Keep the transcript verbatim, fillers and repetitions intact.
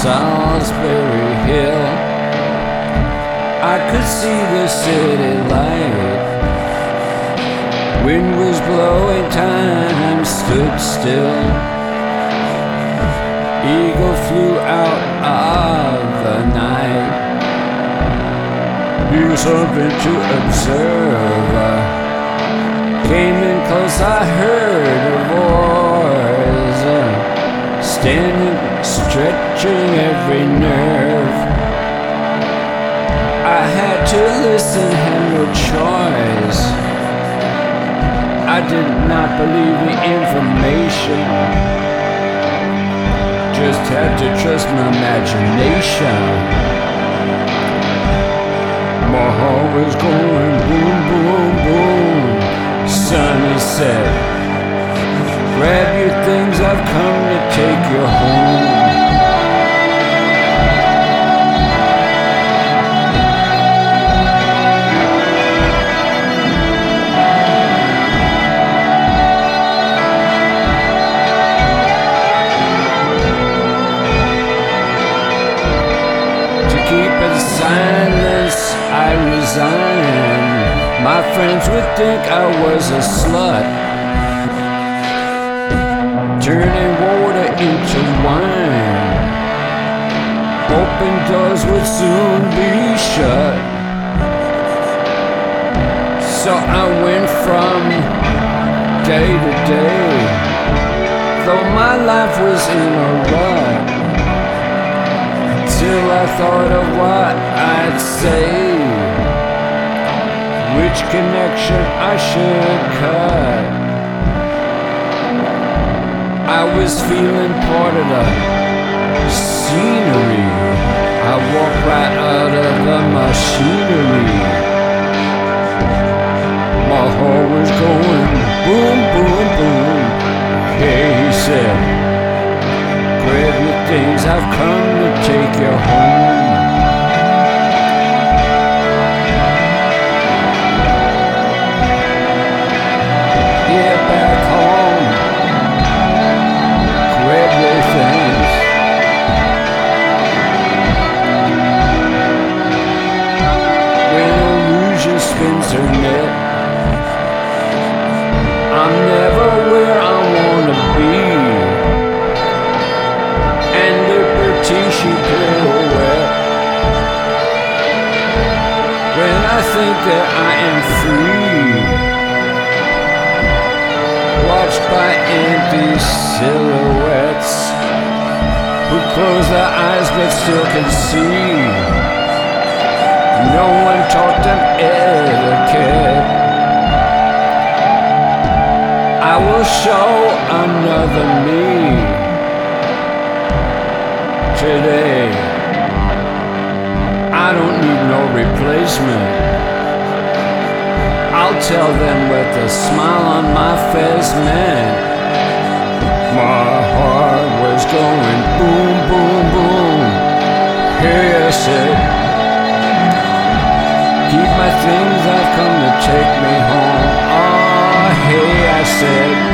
Salisbury Hill. I could see the city light. Wind was blowing, time stood still. Eagle flew out of the night. Here's something to observe. Came in close, I heard a voice, standing, stretching every nerve. I had to listen, had no choice. I did not believe the information, just had to trust my imagination. My heart was going boom, boom, boom. Sonny said, grab your things, I've come to take you home. To keep in silence, I resigned. My friends would think I was a slut, turning water into wine. Open doors would soon be shut. So I went from day to day, though my life was in a rut, till I thought of what I'd say, which connection I should cut. I was feeling part of the scenery. I walked right out of the machinery. My heart was going boom, boom, boom. Hey, he said, grab your things, I've come to take you home. Spins her net. I'm never where I wanna be, and liberty she pirouette. When I think that I am free, watched by empty silhouettes who close their eyes but still can see. No one taught them etiquette. I will show another me today. I don't need no replacement. I'll tell them with a smile on my face, man. My heart was going boom, boom, boom. Here I said, keep my things, I've come to take me home. Oh, hey, I said,